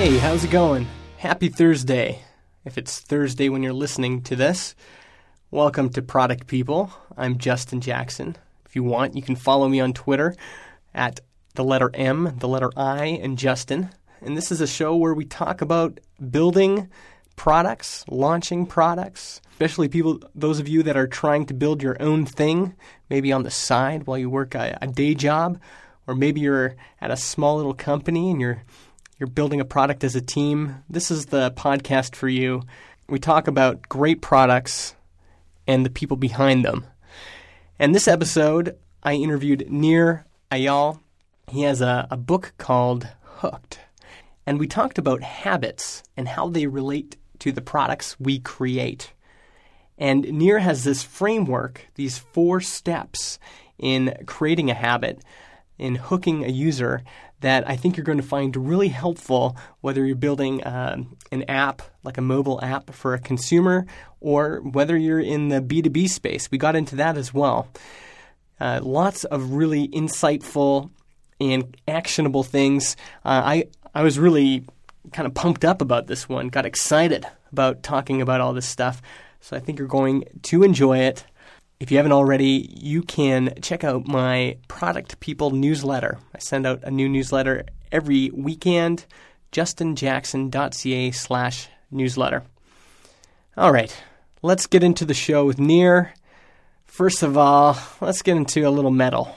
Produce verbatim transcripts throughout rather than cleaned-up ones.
Hey, how's it going? Happy Thursday. If it's Thursday when you're listening to this, welcome to Product People. I'm Justin Jackson. If you want, you can follow me on Twitter at the letter M, the letter I, and Justin. And this is a show where we talk about building products, launching products, especially people, those of you that are trying to build your own thing, maybe on the side while you work a, a day job, or maybe you're at a small little company and you're you're building a product as a team. This is the podcast for you. We talk about great products and the people behind them. And this episode, I interviewed Nir Eyal. He has a, a book called Hooked. And we talked about habits and how they relate to the products we create. And Nir has this framework, these four steps in creating a habit, in hooking a user, that I think you're going to find really helpful, whether you're building uh, an app, like a mobile app for a consumer, or whether you're in the B two B space. We got into that as well. Uh, lots of really insightful and actionable things. Uh, I, I was really kind of pumped up about this one, got excited about talking about all this stuff. So I think you're going to enjoy it. If you haven't already, you can check out my Product People newsletter. I send out a new newsletter every weekend, justinjackson.ca slash newsletter. All right, let's get into the show with Nir. First of all, let's get into a little metal.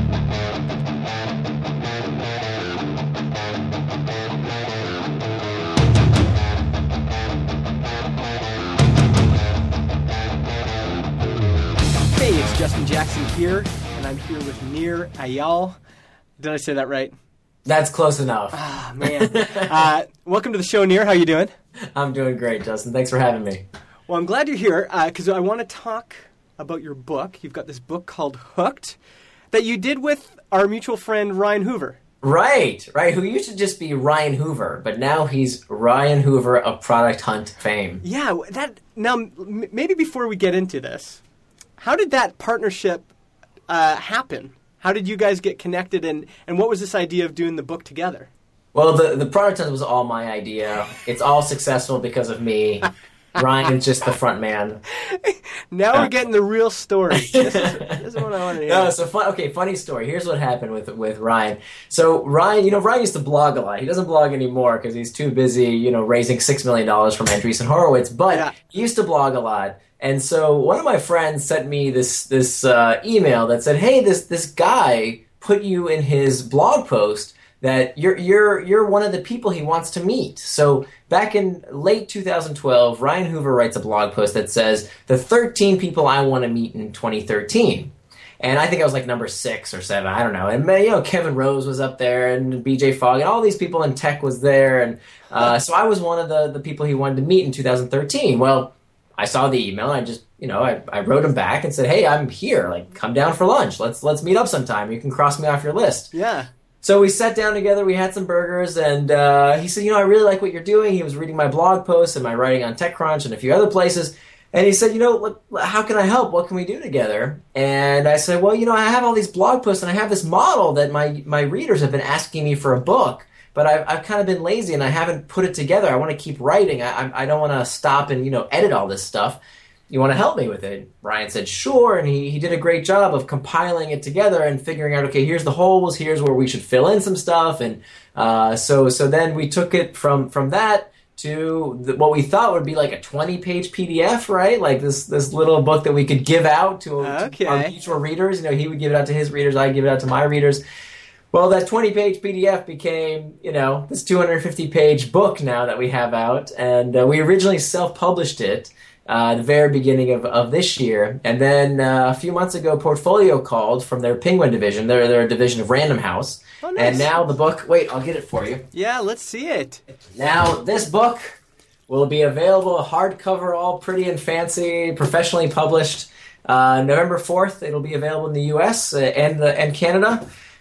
Justin Jackson here, and I'm here with Nir Eyal. Did I say that right? That's close enough. Ah, man. uh, welcome to the show, Nir. How you doing? I'm doing great, Justin. Thanks for having me. Well, I'm glad you're here, because uh, I want to talk about your book. You've got this book called Hooked that you did with our mutual friend, Ryan Hoover. Right, right, who used to just be Ryan Hoover, but now he's Ryan Hoover of Product Hunt fame. Yeah, that. Now, m- maybe before we get into this, how did that partnership uh, happen? How did you guys get connected, and, and what was this idea of doing the book together? Well, the, the Product Hunt was all my idea. It's all successful because of me. Ryan's just the front man. Now uh, we're getting the real story. This is, this is what I want to hear. No, so fun, okay, funny story. Here's what happened with with Ryan. So Ryan, you know, Ryan used to blog a lot. He doesn't blog anymore because he's too busy, you know, raising six million dollars from Andreessen Horowitz. But yeah. He used to blog a lot. And so one of my friends sent me this this uh, email that said, "Hey, this this guy put you in his blog post that you're you're you're one of the people he wants to meet." So back in late two thousand twelve, Ryan Hoover writes a blog post that says the thirteen people I want to meet in twenty thirteen. And I think I was like number six or seven, I don't know. And you know, Kevin Rose was up there, and B J Fogg, and all these people in tech was there, and uh, so I was one of the the people he wanted to meet in two thousand thirteen. Well, I saw the email, and I just, you know, I, I wrote him back and said, "Hey, I'm here. Like, come down for lunch. Let's let's meet up sometime. You can cross me off your list." Yeah. So we sat down together. We had some burgers, and uh, he said, "You know, I really like what you're doing." He was reading my blog posts and my writing on TechCrunch and a few other places, and he said, "You know, look, how can I help? What can we do together?" And I said, "Well, you know, I have all these blog posts, and I have this model that my my readers have been asking me for a book." But I've, I've kind of been lazy, and I haven't put it together. I want to keep writing. I, I, I don't want to stop and, you know, edit all this stuff. You want to help me with it? Ryan said, "Sure," and he, he did a great job of compiling it together and figuring out, okay, here's the holes, here's where we should fill in some stuff, and uh, so so then we took it from from that to the, what we thought would be like a twenty-page P D F, right? Like this this little book that we could give out to, okay. to our mutual readers. You know, he would give it out to his readers, I'd give it out to my readers. Well, that twenty-page P D F became, you know, this two hundred fifty page book now that we have out, and uh, we originally self-published it Uh, the very beginning of, of this year. And then uh, a few months ago, Portfolio called from their Penguin division. They're, they're a division of Random House. Oh, nice. And now the book... Wait, I'll get it for you. Yeah, let's see it. Now, this book will be available hardcover, all pretty and fancy, professionally published. Uh, November fourth, it'll be available in the U S and, the, and Canada.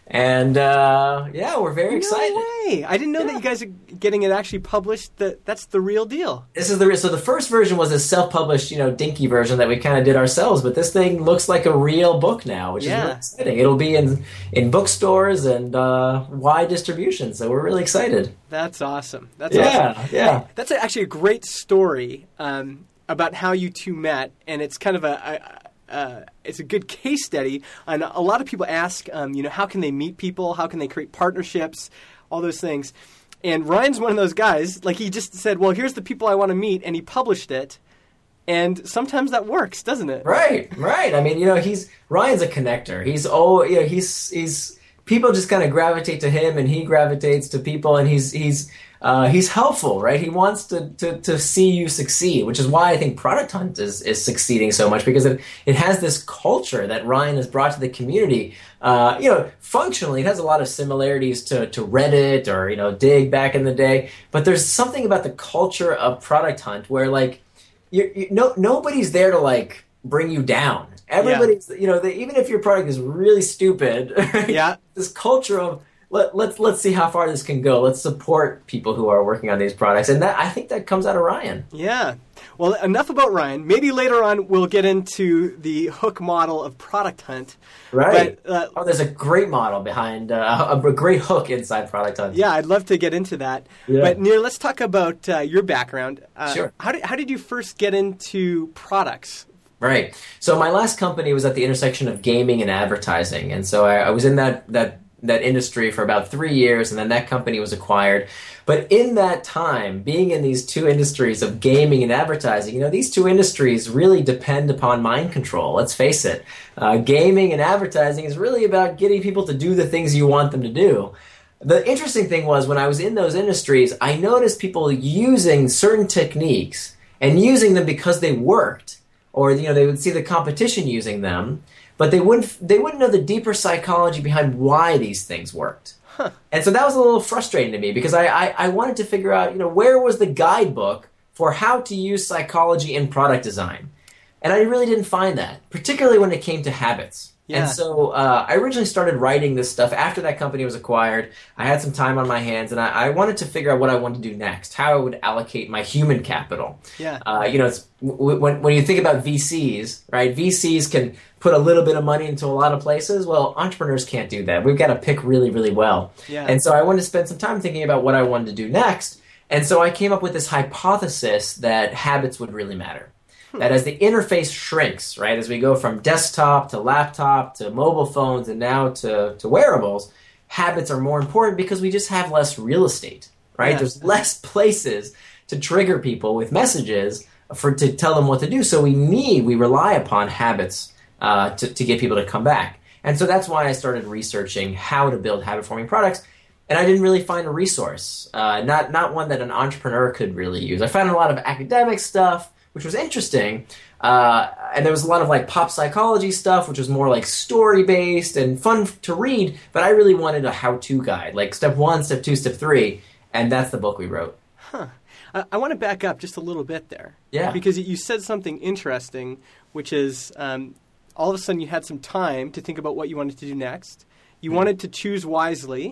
And uh, yeah, we're very excited. No way! I didn't know yeah. that you guys are getting it actually published. That that's the real deal. This is the so the first version was a self-published, you know, dinky version that we kind of did ourselves. But this thing looks like a real book now, which yeah. is really exciting. It'll be in in bookstores and uh, wide distribution. So we're really excited. That's awesome. That's yeah, awesome. yeah. That's actually a great story um, about how you two met, and it's kind of a. a Uh, it's a good case study. And a lot of people ask, um, you know, how can they meet people? How can they create partnerships? All those things. And Ryan's one of those guys. Like, he just said, well, here's the people I want to meet, and he published it. And sometimes that works, doesn't it? Right, right. I mean, you know, he's Ryan's a connector. He's oh, you know, he's he's people just kind of gravitate to him, and he gravitates to people, and he's he's. Uh, he's helpful, right? He wants to, to, to see you succeed, which is why I think Product Hunt is, is succeeding so much, because it, it has this culture that Ryan has brought to the community. Uh, you know, functionally, it has a lot of similarities to, to Reddit or, you know, Dig back in the day, but there's something about the culture of Product Hunt where, like, you, you, no, nobody's there to, like, bring you down. Everybody's, yeah. you know, the, even if your product is really stupid, right? Yeah. This culture of, Let, let's let's see how far this can go. Let's support people who are working on these products, and that I think that comes out of Ryan. Yeah. Well, enough about Ryan. Maybe later on we'll get into the hook model of Product Hunt. Right. But, uh, oh, there's a great model behind uh, a great hook inside Product Hunt. Yeah, I'd love to get into that. Yeah. But Nir, let's talk about uh, your background. Uh, sure. How did how did you first get into products? Right. So my last company was at the intersection of gaming and advertising, and so I, I was in that that. that industry for about three years, and then that company was acquired. But in that time, being in these two industries of gaming and advertising, you know, these two industries really depend upon mind control. Let's face it. Uh, gaming and advertising is really about getting people to do the things you want them to do. The interesting thing was when I was in those industries, I noticed people using certain techniques and using them because they worked, or, you know, they would see the competition using them, but they wouldn't they wouldn't know the deeper psychology behind why these things worked. Huh. And so that was a little frustrating to me, because I, I, I wanted to figure out, you know, where was the guidebook for how to use psychology in product design? And I really didn't find that, particularly when it came to habits. Yeah. And so uh, I originally started writing this stuff after that company was acquired. I had some time on my hands, and I, I wanted to figure out what I wanted to do next, how I would allocate my human capital. Yeah. Uh, you know, it's, w- when when you think about V Cs, right? V Cs can put a little bit of money into a lot of places. Well, entrepreneurs can't do that. We've got to pick really, really well. Yeah. And so I wanted to spend some time thinking about what I wanted to do next. And so I came up with this hypothesis that habits would really matter. That as the interface shrinks, right, as we go from desktop to laptop to mobile phones and now to, to wearables, habits are more important because we just have less real estate, right? Yeah. There's less places to trigger people with messages for to tell them what to do. So we need, we rely upon habits uh, to, to get people to come back. And so that's why I started researching how to build habit-forming products. And I didn't really find a resource, uh, not not one that an entrepreneur could really use. I found a lot of academic stuff, which was interesting. Uh, and there was a lot of like pop psychology stuff, which was more like story-based and fun to read. But I really wanted a how-to guide, like step one, step two, step three. And that's the book we wrote. Huh. I, I want to back up just a little bit there. Yeah. Because you said something interesting, which is um, all of a sudden you had some time to think about what you wanted to do next. You mm-hmm. wanted to choose wisely.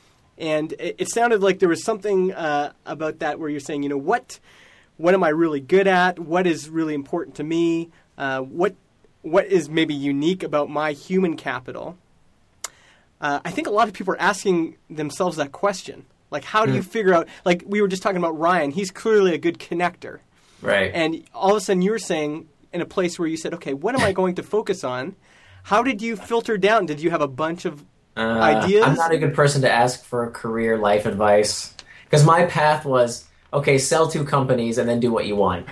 And it, it sounded like there was something uh, about that where you're saying, you know, what... What am I really good at? What is really important to me? Uh, what what is maybe unique about my human capital? Uh, I think a lot of people are asking themselves that question. Like, how do mm. you figure out, like we were just talking about Ryan, he's clearly a good connector. Right. And all of a sudden you were saying in a place where you said, okay, what am I going to focus on? How did you filter down? Did you have a bunch of uh, ideas? I'm not a good person to ask for career life advice, because my path was, okay, sell two companies and then do what you want.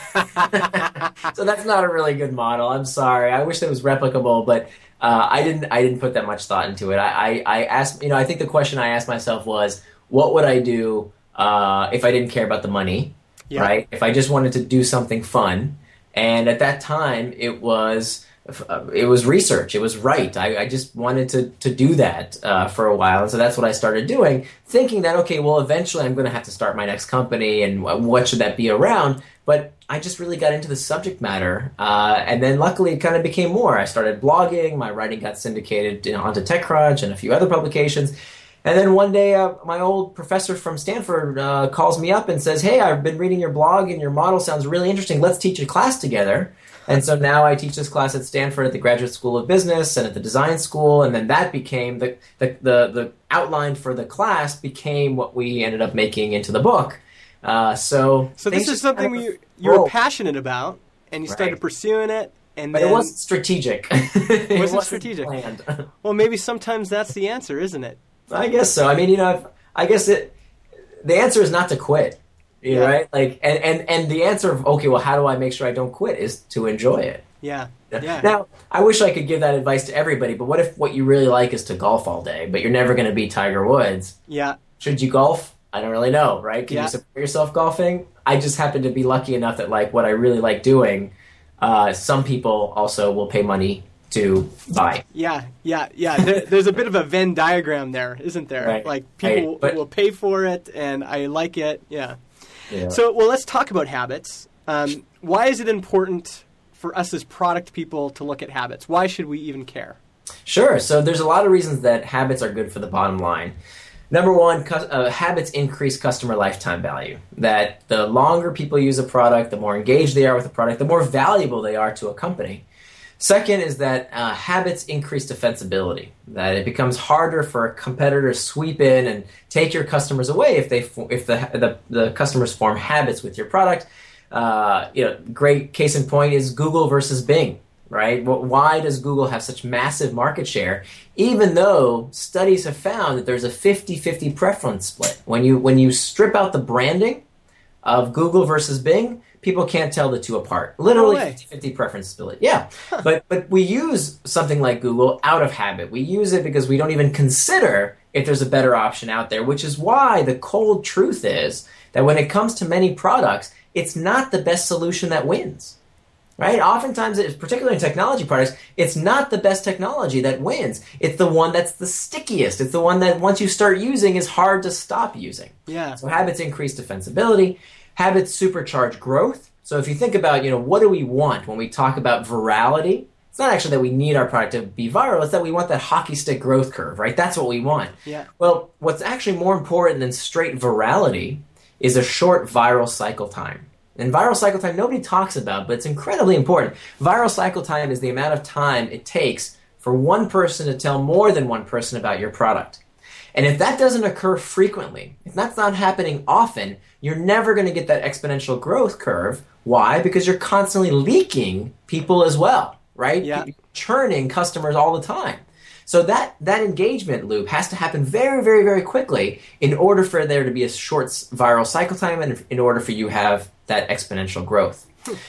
So that's not a really good model. I'm sorry. I wish that was replicable, but uh, I didn't. I didn't put that much thought into it. I, I, I asked. You know, I think the question I asked myself was, what would I do uh, if I didn't care about the money? Yeah. Right? If I just wanted to do something fun, and at that time it was uh, it was research. It was right. I, I just wanted to to do that uh, for a while, and so that's what I started doing, thinking that okay, well, eventually I'm going to have to start my next company, and what should that be around? But I just really got into the subject matter, uh, and then luckily it kind of became more. I started blogging. My writing got syndicated, you know, onto TechCrunch and a few other publications. And then one day, uh, my old professor from Stanford uh, calls me up and says, "Hey, I've been reading your blog, and your model sounds really interesting. Let's teach a class together." And so now I teach this class at Stanford at the Graduate School of Business and at the Design School, and then that became the the the, the outline for the class became what we ended up making into the book. Uh, so, so this is something kind of you you were passionate about, and you started right. pursuing it, and but then it wasn't strategic. it, it wasn't strategic. Planned. Well, maybe sometimes that's the answer, isn't it? I guess so. I mean, you know, if, I guess it. The answer is not to quit, yeah. right? Like, and, and and the answer of okay, well, how do I make sure I don't quit is to enjoy it. Yeah. Yeah. Now, I wish I could give that advice to everybody, but what if what you really like is to golf all day, but you're never going to be Tiger Woods? Yeah. Should you golf? I don't really know, right? Can yeah. you support yourself golfing? I just happen to be lucky enough that like what I really like doing, uh, some people also will pay money to buy. Yeah, yeah, yeah. There, there's a bit of a Venn diagram there, isn't there? Right. Like people right. but, will pay for it, and I like it. Yeah. yeah. So, well, let's talk about habits. Um, why is it important for us as product people to look at habits? Why should we even care? Sure. So there's a lot of reasons that habits are good for the bottom line. Number one, cu- uh, habits increase customer lifetime value. That the longer people use a product, the more engaged they are with the product, the more valuable they are to a company. Second is that uh, habits increase defensibility, that it becomes harder for a competitor to sweep in and take your customers away if they if the the, the customers form habits with your product. Uh, you know, great case in point is Google versus Bing, right? Why does Google have such massive market share, even though studies have found that there's a fifty-fifty preference split? When you when you strip out the branding of Google versus Bing, people can't tell the two apart. Literally no fifty-fifty preference split. Yeah. Huh. But but we use something like Google out of habit. We use it because we don't even consider if there's a better option out there, which is why the cold truth is that when it comes to many products, it's not the best solution that wins. Right? Oftentimes, particularly in technology products, it's not the best technology that wins. It's the one that's the stickiest. It's the one that once you start using is hard to stop using. Yeah. So habits increase defensibility. Habits supercharge growth. So if you think about, you know, what do we want when we talk about virality? It's not actually that we need our product to be viral. It's that we want that hockey stick growth curve, right? That's what we want. Yeah. Well, what's actually more important than straight virality is a short viral cycle time. And viral cycle time nobody talks about, but it's incredibly important. Viral cycle time is the amount of time it takes for one person to tell more than one person about your product. And if that doesn't occur frequently, if that's not happening often, you're never going to get that exponential growth curve. Why? Because you're constantly leaking people as well, right? Yeah. You're churning customers all the time. So that, that engagement loop has to happen very, very, very quickly in order for there to be a short viral cycle time and in order for you to have that exponential growth.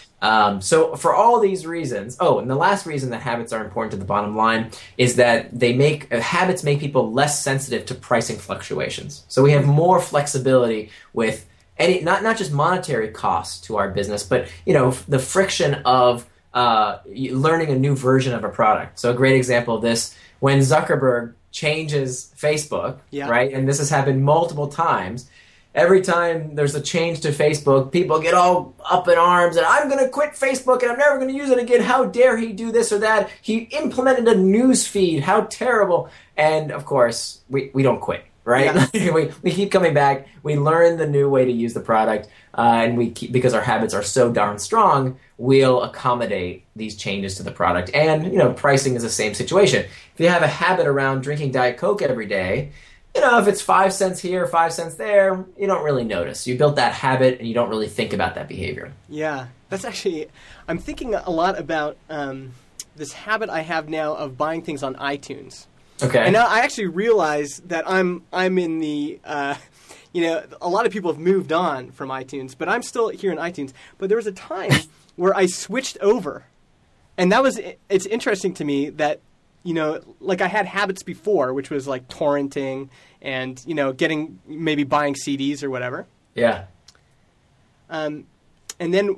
Um, so for all these reasons, oh, and the last reason that habits are important to the bottom line is that they make uh, habits make people less sensitive to pricing fluctuations. So we have more flexibility with any not not just monetary costs to our business, but you know the friction of uh, learning a new version of a product. So a great example of this, when Zuckerberg changes Facebook, yeah. right, and this has happened multiple times. Every time there's a change to Facebook, people get all up in arms and I'm going to quit Facebook and I'm never going to use it again. How dare he do this or that? He implemented a news feed. How terrible. And of course, we, we don't quit, right? Yeah. we, we keep coming back. We learn the new way to use the product. Uh, and we keep, because our habits are so darn strong, we'll accommodate these changes to the product. And, you know, pricing is the same situation. If you have a habit around drinking Diet Coke every day, you know, if it's five cents here, five cents there, you don't really notice. You built that habit and you don't really think about that behavior. Yeah, that's actually, I'm thinking a lot about um, this habit I have now of buying things on iTunes. Okay. And now I actually realize that I'm I'm in the, uh, you know, a lot of people have moved on from iTunes, but I'm still here in iTunes. But there was a time where I switched over. And that was, it's interesting to me that, you know, like I had habits before, which was like torrenting and, you know, getting, maybe buying C Ds or whatever. Yeah. Um, and then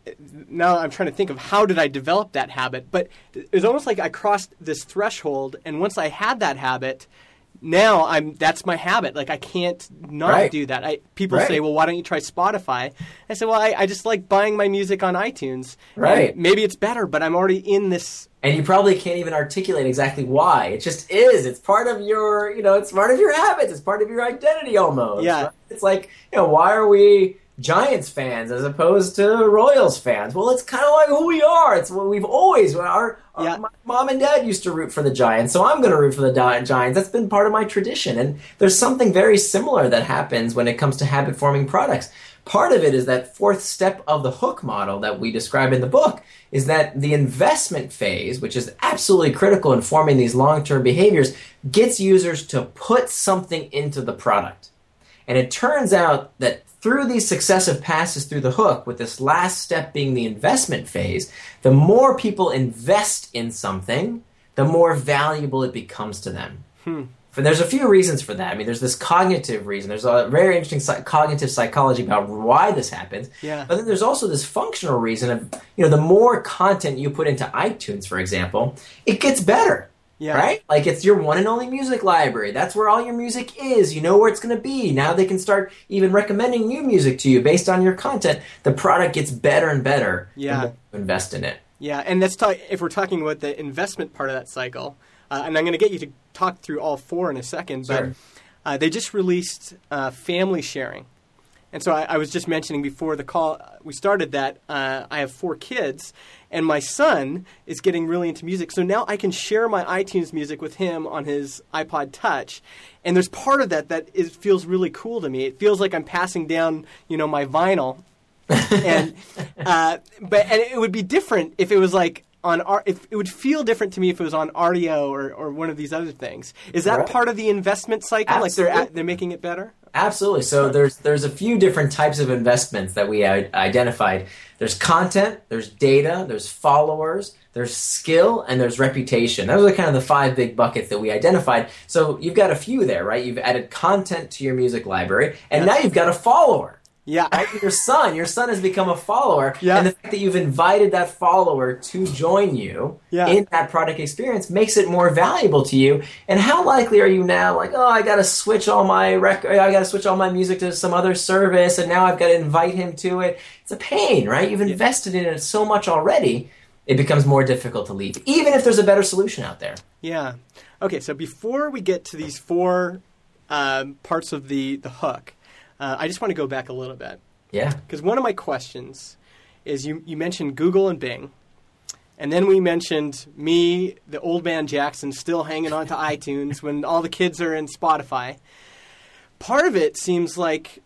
now I'm trying to think of how did I develop that habit. But it was almost like I crossed this threshold, and once I had that habit, now I'm that's my habit. Like I can't not right. do that. I, people right. say, well, why don't you try Spotify? I say, well, I, I just like buying my music on iTunes. Right. And maybe it's better, but I'm already in this. And you probably can't even articulate exactly why. It just is. It's part of your, you know, it's part of your habits. It's part of your identity almost. Yeah. Right? It's like, you know, why are we Giants fans as opposed to Royals fans? Well, it's kind of like who we are. It's what we've always, our, our yeah. my mom and dad used to root for the Giants, so I'm going to root for the Giants. That's been part of my tradition. And there's something very similar that happens when it comes to habit-forming products. Part of it is that fourth step of the hook model that we describe in the book is that the investment phase, which is absolutely critical in forming these long-term behaviors, gets users to put something into the product. And it turns out that through these successive passes through the hook, with this last step being the investment phase, the more people invest in something, the more valuable it becomes to them. Hmm. But there's a few reasons for that. I mean, there's this cognitive reason. There's a very interesting psych- cognitive psychology about why this happens. Yeah. But then there's also this functional reason of, you know, the more content you put into iTunes, for example, it gets better. Yeah. Right? Like it's your one and only music library. That's where all your music is. You know where it's going to be. Now they can start even recommending new music to you based on your content. The product gets better and better. Yeah. The more you invest in it. Yeah, and let's talk, if we're talking about the investment part of that cycle, uh, and I'm going to get you to talk through all four in a second, Sure. but uh, they just released uh, family sharing. And so I, I was just mentioning before the call we started that uh, I have four kids, and my son is getting really into music. So now I can share my iTunes music with him on his iPod Touch. And there's part of that that is, feels really cool to me. It feels like I'm passing down, you know, my vinyl. and uh, but and it would be different if it was like on R- if it would feel different to me if it was on R D O or, or one of these other things. Is that Right. part of the investment cycle? Absolutely. Like they're they're making it better? Absolutely. So there's there's a few different types of investments that we i- identified. There's content, there's data, there's followers, there's skill, and there's reputation. Those are kind of the five big buckets that we identified. So you've got a few there, right? You've added content to your music library, and Yeah. now you've got a follower. Yeah. Right? Your son, your son has become a follower, Yeah. and the fact that you've invited that follower to join you Yeah. in that product experience makes it more valuable to you. And how likely are you now, like, oh, I got to switch all my rec- I got to switch all my music to some other service, and now I've got to invite him to it. It's a pain, right? You've invested in it so much already, it becomes more difficult to leave, even if there's a better solution out there. Yeah. Okay, so before we get to these four um, parts of the, the hook, uh, I just want to go back a little bit. Yeah. Because one of my questions is you, you mentioned Google and Bing, and then we mentioned me, the old man Jackson, still hanging on to iTunes when all the kids are in Spotify. Part of it seems like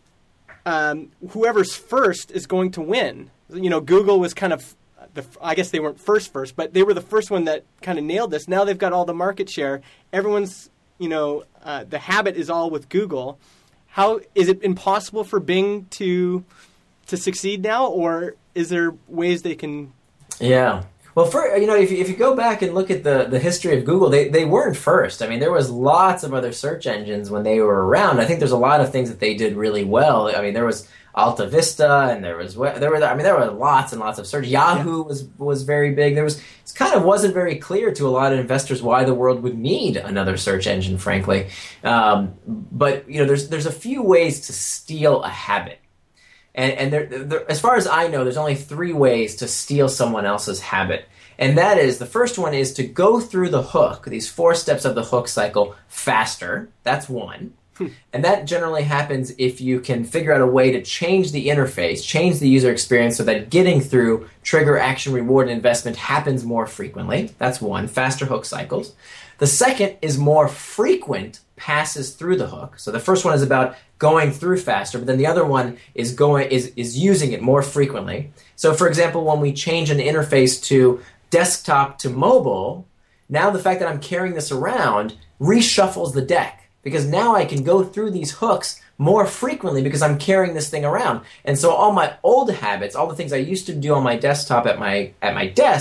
um, whoever's first is going to win. You know, Google was kind of the, I guess they weren't first first, but they were the first one that kind of nailed this. Now they've got all the market share. Everyone's, you know, uh, the habit is all with Google. How is it impossible for Bing to to succeed now, or is there ways they can? Yeah. Well, for, you know, if you, if you go back and look at the, the history of Google, they, they weren't first. I mean, there was lots of other search engines when they were around. I think there's a lot of things that they did really well. I mean, there was Alta Vista, and there was there were I mean there were lots and lots of search. Yahoo yeah. was was very big. There was it kind of wasn't very clear to a lot of investors why the world would need another search engine, frankly. Um, but you know, there's there's a few ways to steal a habit. And, and there, there, as far as I know, there's only three ways to steal someone else's habit. And that is, the first one is to go through the hook, these four steps of the hook cycle, faster. That's one. And that generally happens if you can figure out a way to change the interface, change the user experience so that getting through trigger, action, reward, and investment happens more frequently. That's one, faster hook cycles. The second is more frequent passes through the hook. So the first one is about going through faster, but then the other one is going is, is using it more frequently. So for example, when we change an interface to desktop to mobile, now the fact that I'm carrying this around reshuffles the deck. Because now I can go through these hooks more frequently because I'm carrying this thing around. And so all my old habits, all the things I used to do on my desktop at my at my desk,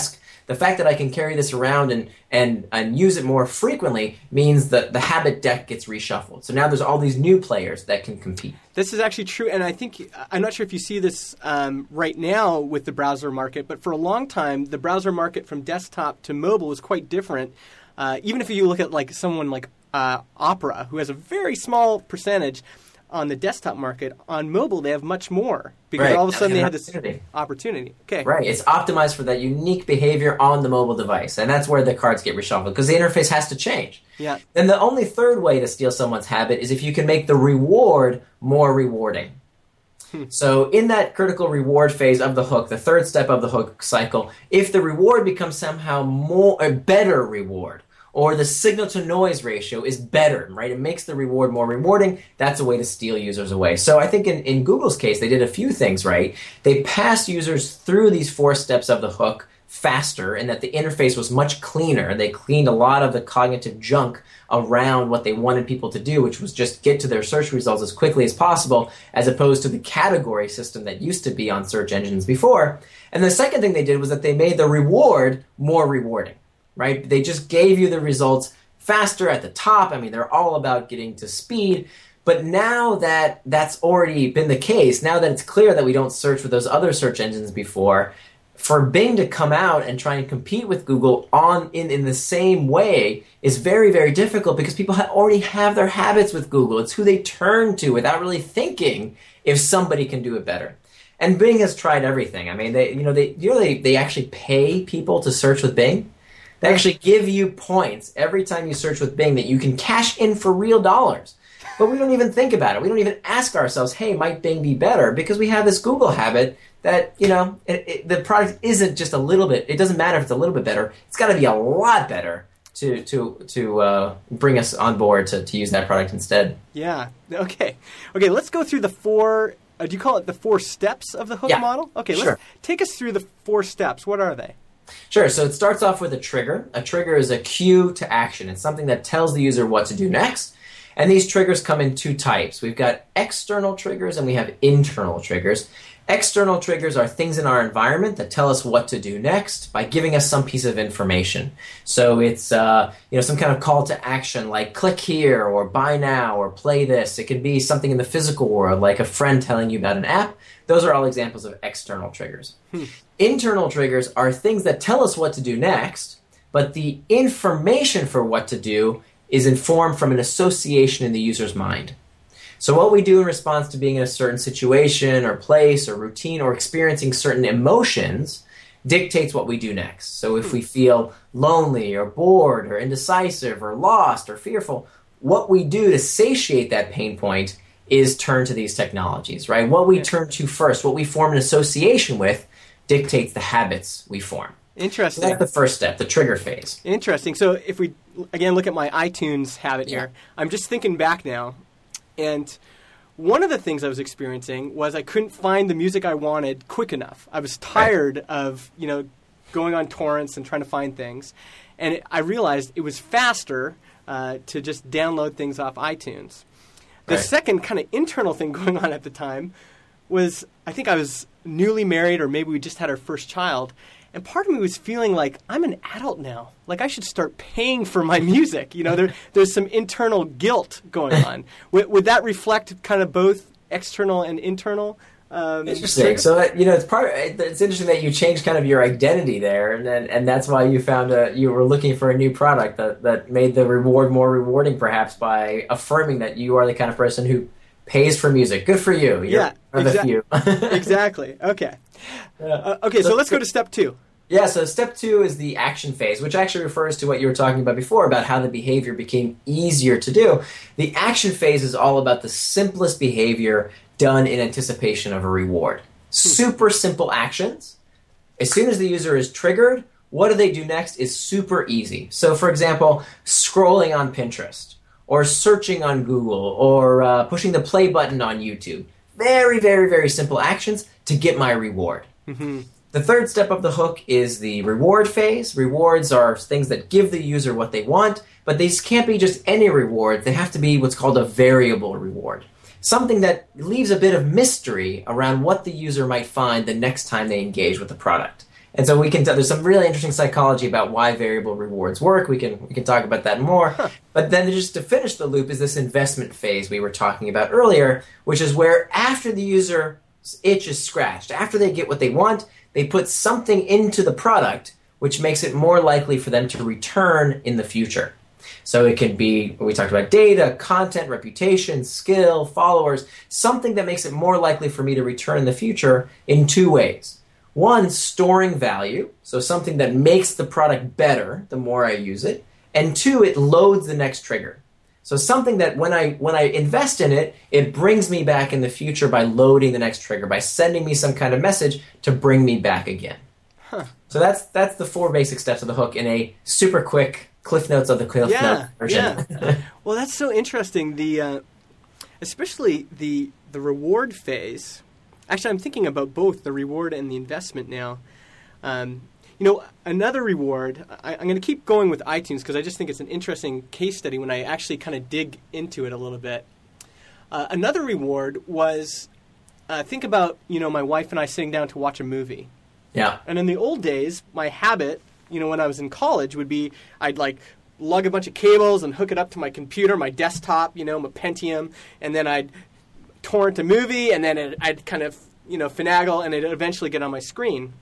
the fact that I can carry this around and and and use it more frequently means that the habit deck gets reshuffled. So now there's all these new players that can compete. This is actually true, and I think I'm not sure if you see this um, right now with the browser market, but for a long time, the browser market from desktop to mobile was quite different. Uh, even if you look at like someone like uh, Opera, who has a very small percentage on the desktop market, on mobile they have much more because right. all of a sudden they had opportunity. this opportunity. Okay, right? It's optimized for that unique behavior on the mobile device, and that's where the cards get reshuffled because the interface has to change. Yeah. Then the only third way to steal someone's habit is if you can make the reward more rewarding. Hmm. So in that critical reward phase of the hook, the third step of the hook cycle, if the reward becomes somehow more a better reward, or the signal-to-noise ratio is better, right? It makes the reward more rewarding. That's a way to steal users away. So I think in, in Google's case, they did a few things right. They passed users through these four steps of the hook faster, and that the interface was much cleaner. They cleaned a lot of the cognitive junk around what they wanted people to do, which was just get to their search results as quickly as possible, as opposed to the category system that used to be on search engines before. And the second thing they did was that they made the reward more rewarding. Right? They just gave you the results faster at the top. I mean, they're all about getting to speed. But now that that's already been the case, now that it's clear that we don't search with those other search engines before, for Bing to come out and try and compete with Google on in, in the same way is very, very difficult because people ha- already have their habits with Google. It's who they turn to without really thinking if somebody can do it better. And Bing has tried everything. I mean, they you know they you know they, they actually pay people to search with Bing. They actually give you points every time you search with Bing that you can cash in for real dollars. But we don't even think about it. We don't even ask ourselves, hey, might Bing be better? Because we have this Google habit that, you know, it, it, the product isn't just a little bit. It doesn't matter if it's a little bit better. It's got to be a lot better to to to uh, bring us on board to, to use that product instead. Yeah. Okay. Okay, let's go through the four, uh, do you call it the four steps of the hook yeah. model? Okay, sure. let's take us through the four steps. What are they? Sure. So it starts off with a trigger. A trigger is a cue to action. It's something that tells the user what to do next. And these triggers come in two types. We've got external triggers and we have internal triggers. External triggers are things in our environment that tell us what to do next by giving us some piece of information. So it's uh, you know some kind of call to action like click here or buy now or play this. It can be something in the physical world like a friend telling you about an app. Those are all examples of external triggers. Hmm. Internal triggers are things that tell us what to do next, but the information for what to do is informed from an association in the user's mind. So what we do in response to being in a certain situation or place or routine or experiencing certain emotions dictates what we do next. So if we feel lonely or bored or indecisive or lost or fearful, what we do to satiate that pain point is turn to these technologies, right? What we turn to first, what we form an association with, dictates the habits we form. Interesting. So that's the first step, the trigger phase. Interesting. So if we, again, look at my iTunes habit yeah. here, I'm just thinking back now, and one of the things I was experiencing was I couldn't find the music I wanted quick enough. I was tired right. of, you know, going on torrents and trying to find things. And it, I realized it was faster uh, to just download things off iTunes. The right. second kind of internal thing going on at the time was I think I was newly married or maybe we just had our first child. And part of me was feeling like I'm an adult now. Like I should start paying for my music. You know, there, there's some internal guilt going on. would, would that reflect kind of both external and internal? Um, interesting. So that, you know, it's part. It's interesting that you changed kind of your identity there, and and, and that's why you found a you were looking for a new product that that made the reward more rewarding, perhaps by affirming that you are the kind of person who pays for music. Good for you. You're yeah, one of the few. Exactly. Okay. Yeah. Uh, okay. So, so let's go to step two. Yeah, so step two is the action phase, which actually refers to what you were talking about before, about how the behavior became easier to do. The action phase is all about the simplest behavior done in anticipation of a reward. Super simple actions. As soon as the user is triggered, what do they do next is super easy. So, for example, scrolling on Pinterest, or searching on Google, or uh, pushing the play button on YouTube. Very, very, very simple actions to get my reward. Mm-hmm. The third step of the hook is the reward phase. Rewards are things that give the user what they want, but these can't be just any reward. They have to be what's called a variable reward. Something that leaves a bit of mystery around what the user might find the next time they engage with the product. And so we can t- there's some really interesting psychology about why variable rewards work. We can we can talk about that more. Huh. But then just to finish the loop is this investment phase we were talking about earlier, which is where after the user's itch is scratched, after they get what they want, they put something into the product which makes it more likely for them to return in the future. So it can be, we talked about data, content, reputation, skill, followers, something that makes it more likely for me to return in the future in two ways. One, storing value, so something that makes the product better the more I use it. And two, it loads the next trigger. So something that when I when I invest in it, it brings me back in the future by loading the next trigger, by sending me some kind of message to bring me back again. Huh. So that's that's the four basic steps of the hook in a super quick Cliff Notes of the Cliff yeah, Notes version. Yeah. Well, that's so interesting. The uh, especially the the reward phase. Actually, I'm thinking about both the reward and the investment now. Um, you know, another reward, I, I'm going to keep going with iTunes because I just think it's an interesting case study when I actually kind of dig into it a little bit. Uh, another reward was, uh, think about, you know, my wife and I sitting down to watch a movie. Yeah. And in the old days, my habit, you know, when I was in college would be I'd like lug a bunch of cables and hook it up to my computer, my desktop, you know, my Pentium, and then I'd torrent a movie, and then it, I'd kind of, you know, finagle, and it'd eventually get on my screen.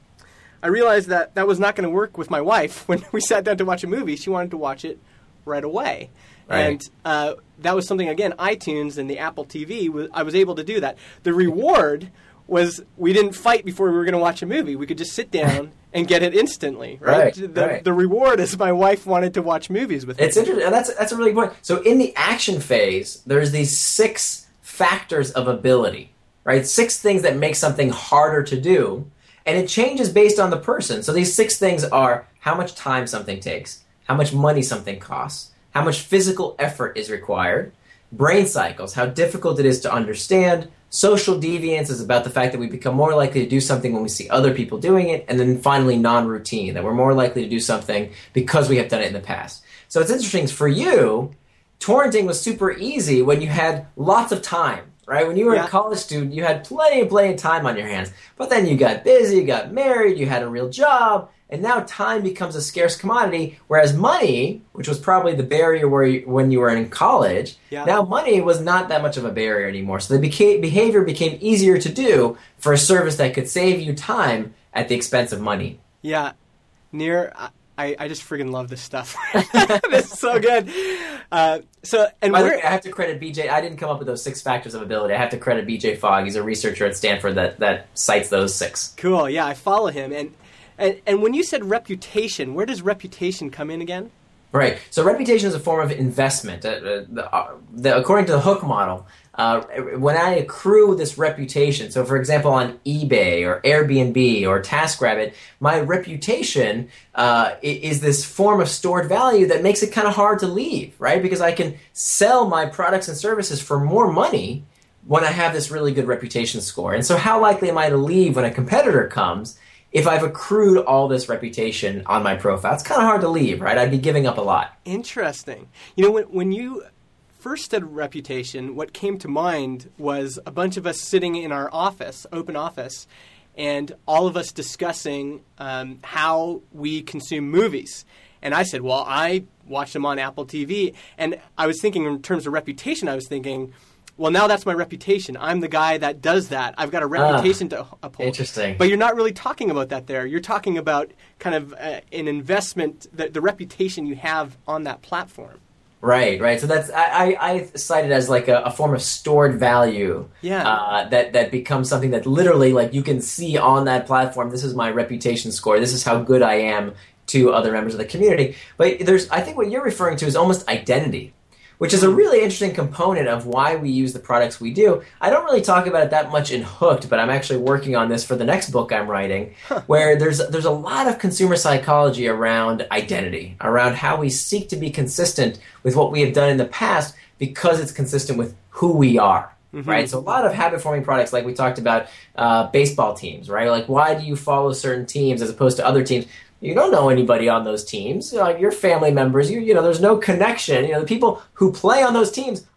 I realized that that was not going to work with my wife. When we sat down to watch a movie, she wanted to watch it right away. Right. And uh, that was something, again, iTunes and the Apple T V, was, I was able to do that. The reward was we didn't fight before we were going to watch a movie. We could just sit down and get it instantly. Right. Right, the, right. the reward is my wife wanted to watch movies with me. It's interesting. And that's, that's a really good point. So in the action phase, there's these six factors of ability, right? Six things that make something harder to do. And it changes based on the person. So these six things are how much time something takes, how much money something costs, how much physical effort is required, brain cycles, how difficult it is to understand, social deviance is about the fact that we become more likely to do something when we see other people doing it, and then finally non-routine, that we're more likely to do something because we have done it in the past. So it's interesting, for you, torrenting was super easy when you had lots of time. Right? When you were yeah. a college student, you had plenty and plenty of time on your hands. But then you got busy, you got married, you had a real job, and now time becomes a scarce commodity, whereas money, which was probably the barrier where you, when you were in college, yeah. now money was not that much of a barrier anymore. So the beca- behavior became easier to do for a service that could save you time at the expense of money. Yeah. Near... I, I just friggin' love this stuff. This is so good. Uh, so, and By the we're, way, I have to credit B J. I didn't come up with those six factors of ability. I have to credit B J Fogg. He's a researcher at Stanford that, that cites those six. Cool. Yeah, I follow him. And, and and when you said reputation, where does reputation come in again? Right. So reputation is a form of investment. Uh, the, uh, the, according to the Hook model, uh, when I accrue this reputation, so for example on eBay or Airbnb or TaskRabbit, my reputation uh, is this form of stored value that makes it kind of hard to leave, right? Because I can sell my products and services for more money when I have this really good reputation score. And so how likely am I to leave when a competitor comes if I've accrued all this reputation on my profile? It's kind of hard to leave, right? I'd be giving up a lot. Interesting. You know, when, when you first said reputation, what came to mind was a bunch of us sitting in our office, open office, and all of us discussing um, how we consume movies. And I said, well, I watch them on Apple T V. And I was thinking in terms of reputation, I was thinking, well, now that's my reputation. I'm the guy that does that. I've got a reputation ah, to uphold. Interesting. But you're not really talking about that there. You're talking about kind of uh, an investment, the, the reputation you have on that platform. Right, right. So that's I, I, I cite it as like a, a form of stored value. Yeah. Uh, that that becomes something that literally like you can see on that platform. This is my reputation score. This is how good I am to other members of the community. But there's I think what you're referring to is almost identity, which is a really interesting component of why we use the products we do. I don't really talk about it that much in Hooked, but I'm actually working on this for the next book I'm writing, huh. where there's there's a lot of consumer psychology around identity, around how we seek to be consistent with what we have done in the past because it's consistent with who we are. Mm-hmm. Right, so a lot of habit-forming products, like we talked about uh, baseball teams, right? Like, why do you follow certain teams as opposed to other teams? You don't know anybody on those teams. Like your family members, you you know, there's no connection. You know, the people who play on those teams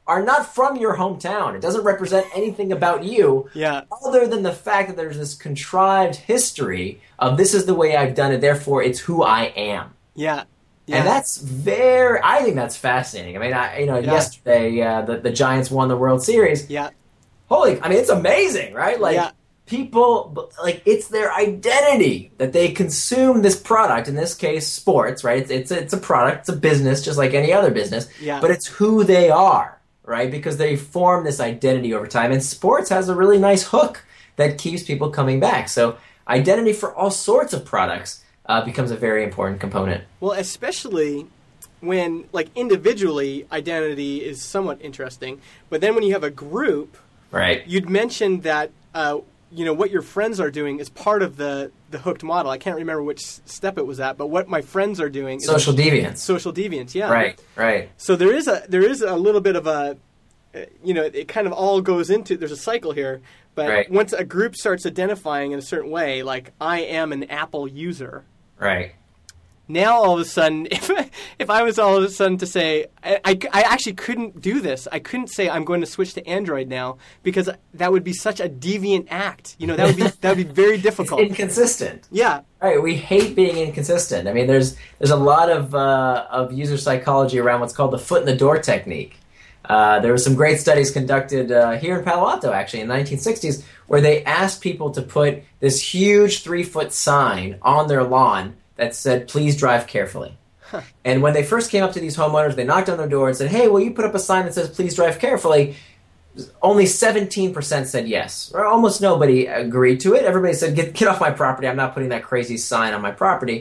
are not from your hometown. It doesn't represent anything about you yeah. other than the fact that there's this contrived history of this is the way I've done it, therefore it's who I am. Yeah. Yeah. And that's very, I think that's fascinating. I mean, I, you know, yeah. yesterday uh, the, the Giants won the World Series. Yeah. Holy, I mean, it's amazing, right? Like, yeah. people, like, it's their identity that they consume this product, in this case, sports, right? It's, it's, it's a product, it's a business, just like any other business, yeah. but it's who they are, right? Because they form this identity over time, and sports has a really nice hook that keeps people coming back. So identity for all sorts of products uh, becomes a very important component. Well, especially when, like, individually, identity is somewhat interesting, but then when you have a group, right? You'd mentioned that, uh, you know, what your friends are doing is part of the, the hooked model. I can't remember which step it was at, but what my friends are doing is social deviance. Social deviance, yeah. Right, right. So there is a there is a little bit of a, you know, it kind of all goes into, there's a cycle here, but right. once a group starts identifying in a certain way, like I am an Apple user. Right. Now, all of a sudden, if if I was all of a sudden to say, I, I, I actually couldn't do this. I couldn't say I'm going to switch to Android now because that would be such a deviant act. You know, that would be that would be very difficult. It's inconsistent. Yeah. Right. We hate being inconsistent. I mean, there's there's a lot of uh, of user psychology around what's called the foot in the door technique. Uh, there were some great studies conducted uh, here in Palo Alto, actually, in the nineteen sixties, where they asked people to put this huge three-foot sign on their lawn that said, please drive carefully. Huh. And when they first came up to these homeowners, they knocked on their door and said, hey, will you put up a sign that says, please drive carefully? Only seventeen percent said yes. Or almost nobody agreed to it. Everybody said, get, get off my property. I'm not putting that crazy sign on my property.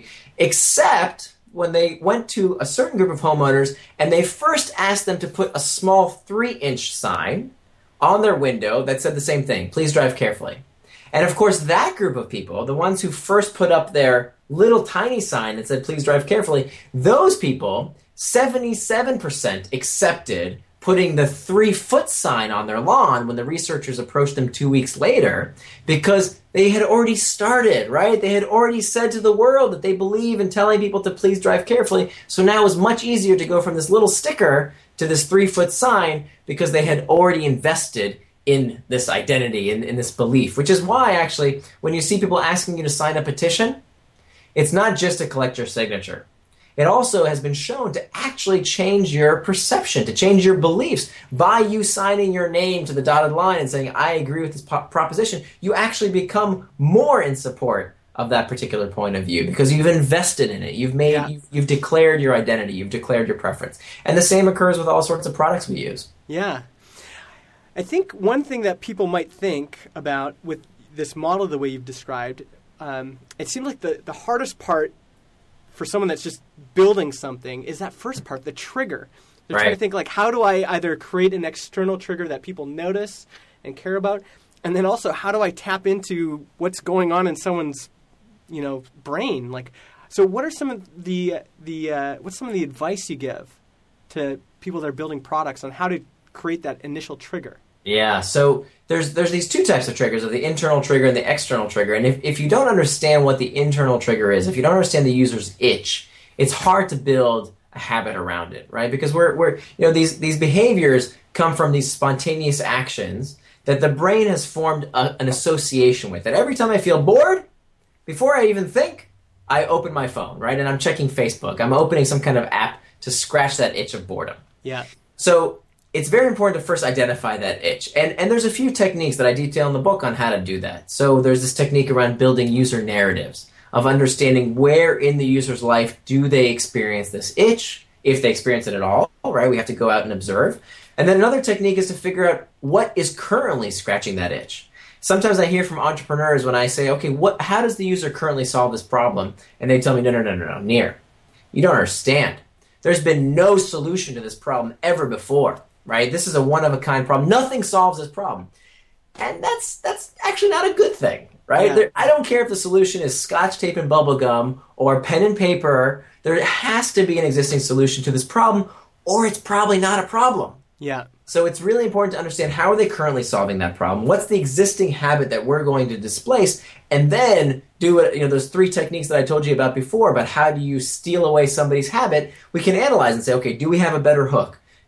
Except when they went to a certain group of homeowners and they first asked them to put a small three-inch sign on their window that said the same thing, please drive carefully. And of course, that group of people, the ones who first put up their little tiny sign that said, please drive carefully, those people, seventy-seven percent accepted putting the three-foot sign on their lawn when the researchers approached them two weeks later because they had already started, right? They had already said to the world that they believe in telling people to please drive carefully. So now it was much easier to go from this little sticker to this three-foot sign because they had already invested in this identity, in, in this belief, which is why, actually, when you see people asking you to sign a petition, it's not just to collect your signature. It also has been shown to actually change your perception, to change your beliefs. By you signing your name to the dotted line and saying, I agree with this po- proposition, you actually become more in support of that particular point of view because you've invested in it. You've made, yeah. you've, you've declared your identity. You've declared your preference. And the same occurs with all sorts of products we use. Yeah. I think one thing that people might think about with this model the way you've described, um, it seems like the, the hardest part for someone that's just building something is that first part, the trigger. They're right. trying to think, like, how do I either create an external trigger that people notice and care about, and then also how do I tap into what's going on in someone's, you know, brain? Like, so what are some of the the uh, what's some of the advice you give to people that are building products on how to create that initial trigger? Yeah, so there's there's these two types of triggers, of the internal trigger and the external trigger. And if, if you don't understand what the internal trigger is, if you don't understand the user's itch, it's hard to build a habit around it, right? Because we're we're you know these these behaviors come from these spontaneous actions that the brain has formed a, an association with. And every time I feel bored, before I even think, I open my phone, right? And I'm checking Facebook. I'm opening some kind of app to scratch that itch of boredom. Yeah. So it's very important to first identify that itch. And and there's a few techniques that I detail in the book on how to do that. So there's this technique around building user narratives, of understanding where in the user's life do they experience this itch, if they experience it at all, right? We have to go out and observe. And then another technique is to figure out what is currently scratching that itch. Sometimes I hear from entrepreneurs when I say, okay, what? How does the user currently solve this problem? And they tell me, no, no, no, no, no, Nir, you don't understand. There's been no solution to this problem ever before. Right? This is a one-of-a-kind problem. Nothing solves this problem. And that's that's actually not a good thing, right? Yeah. There, I don't care if the solution is scotch tape and bubble gum or pen and paper. There has to be an existing solution to this problem, or it's probably not a problem. Yeah. So it's really important to understand how are they currently solving that problem? What's the existing habit that we're going to displace? And then do it, you know, those three techniques that I told you about before, about how do you steal away somebody's habit, we can analyze and say, okay, do we have a better hook?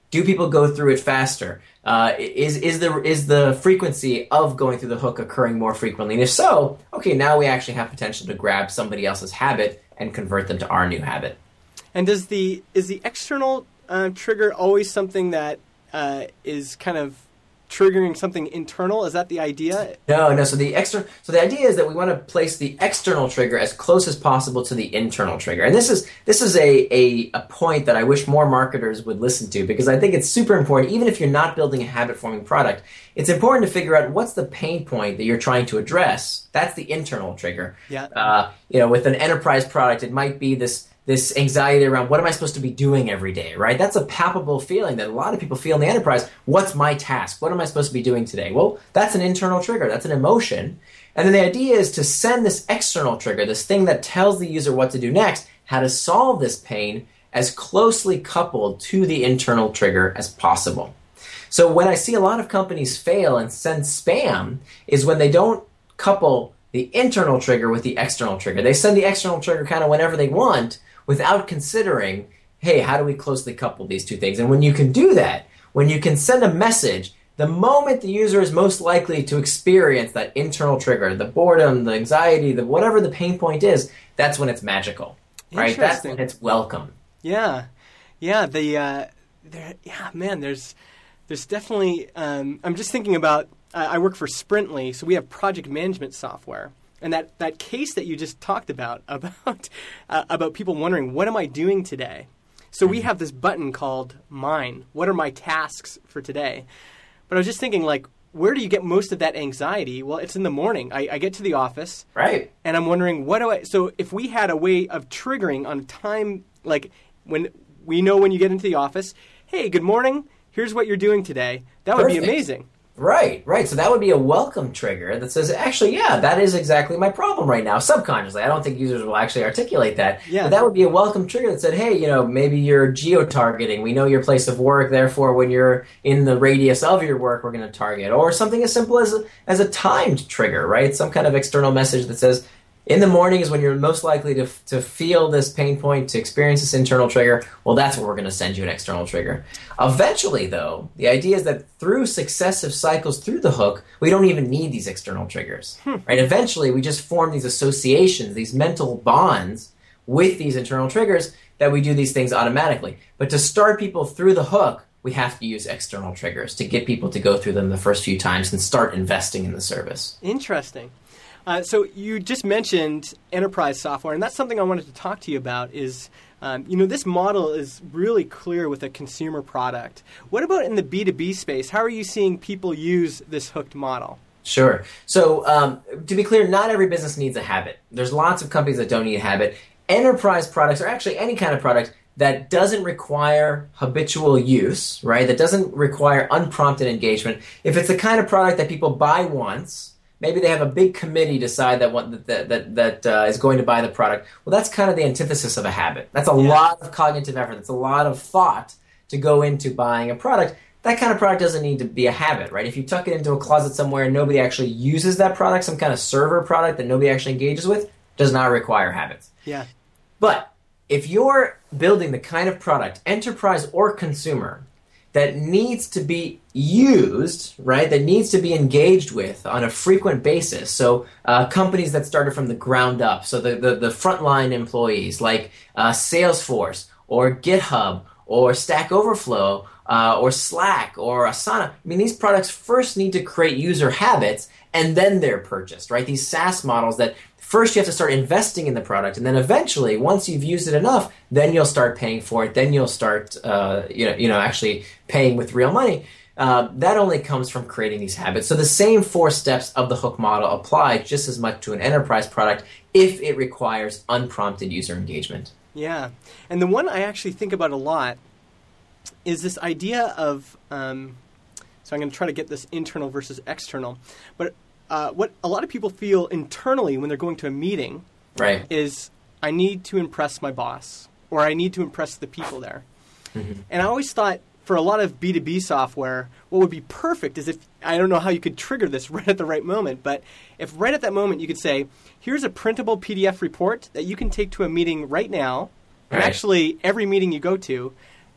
Do people go through it faster? Uh, is is the is the frequency of going through the hook occurring more frequently? And if so, okay, now we actually have potential to grab somebody else's habit and convert them to our new habit. And does the is the external uh, trigger always something that uh, is kind of triggering something internal? Is that the idea? No, no. So the external. So the idea is that we want to place the external trigger as close as possible to the internal trigger. And this is this is a, a a point that I wish more marketers would listen to, because I think it's super important. Even if you're not building a habit-forming product, it's important to figure out what's the pain point that you're trying to address. That's the internal trigger. Yeah. Uh, you know, with an enterprise product, it might be this. This anxiety around what am I supposed to be doing every day, right? That's a palpable feeling that a lot of people feel in the enterprise. What's my task? What am I supposed to be doing today? Well, that's an internal trigger. That's an emotion. And then the idea is to send this external trigger, this thing that tells the user what to do next, how to solve this pain, as closely coupled to the internal trigger as possible. So when I see a lot of companies fail and send spam is when they don't couple the internal trigger with the external trigger. They send the external trigger kind of whenever they want, without considering, hey, how do we closely couple these two things? And when you can do that, when you can send a message, the moment the user is most likely to experience that internal trigger, the boredom, the anxiety, the whatever the pain point is, that's when it's magical, right? That's when it's welcome. Yeah, yeah. The uh, there, yeah, man. There's there's definitely. Um, I'm just thinking about. Uh, I work for Sprintly, so we have project management software. And that, that case that you just talked about, about uh, about people wondering, what am I doing today? So we have this button called Mine. What are my tasks for today? But I was just thinking, like, where do you get most of that anxiety? Well, it's in the morning. I, I get to the office. Right. And I'm wondering, what do I... So if we had a way of triggering on time, like, when we know when you get into the office, hey, good morning, here's what you're doing today, that would Perfect. be amazing. Right, right. So that would be a welcome trigger that says, actually, yeah, that is exactly my problem right now, subconsciously. I don't think users will actually articulate that. Yeah. But that would be a welcome trigger that said, hey, you know, maybe you're geo-targeting. We know your place of work, therefore, when you're in the radius of your work, we're going to target. Or something as simple as, as a timed trigger, right? Some kind of external message that says, in the morning is when you're most likely to to feel this pain point, to experience this internal trigger. Well, that's when we're going to send you an external trigger. Eventually, though, the idea is that through successive cycles through the hook, we don't even need these external triggers. Hmm. Right? Eventually, we just form these associations, these mental bonds with these internal triggers that we do these things automatically. But to start people through the hook, we have to use external triggers to get people to go through them the first few times and start investing in the service. Interesting. Uh, so you just mentioned enterprise software, and that's something I wanted to talk to you about is, um, you know, this model is really clear with a consumer product. What about in the B two B space? How are you seeing people use this hooked model? Sure. So um, to be clear, not every business needs a habit. There's lots of companies that don't need a habit. Enterprise products, or actually any kind of product that doesn't require habitual use, right, that doesn't require unprompted engagement, if it's the kind of product that people buy once, maybe they have a big committee decide that one, that that that uh, is going to buy the product. Well, that's kind of the antithesis of a habit. That's a yeah. lot of cognitive effort. That's a lot of thought to go into buying a product. That kind of product doesn't need to be a habit, right? If you tuck it into a closet somewhere and nobody actually uses that product, some kind of server product that nobody actually engages with, does not require habits. Yeah. But if you're building the kind of product, enterprise or consumer, that needs to be used, right, that needs to be engaged with on a frequent basis. So uh, companies that started from the ground up, so the, the, the frontline employees like uh, Salesforce or GitHub or Stack Overflow uh, or Slack or Asana. I mean, these products first need to create user habits and then they're purchased, right? These SaaS models that first you have to start investing in the product, and then eventually, once you've used it enough, then you'll start paying for it. Then you'll start, uh, you know, you know, actually paying with real money. Uh, that only comes from creating these habits. So the same four steps of the hook model apply just as much to an enterprise product if it requires unprompted user engagement. Yeah, and the one I actually think about a lot is this idea of. Um, so I'm going to try to get this internal versus external, but. Uh, what a lot of people feel internally when they're going to a meeting right. is, I need to impress my boss, or I need to impress the people there. Mm-hmm. And I always thought, for a lot of B two B software, what would be perfect is if, I don't know how you could trigger this right at the right moment, but if right at that moment you could say, here's a printable P D F report that you can take to a meeting right now, right. and actually every meeting you go to,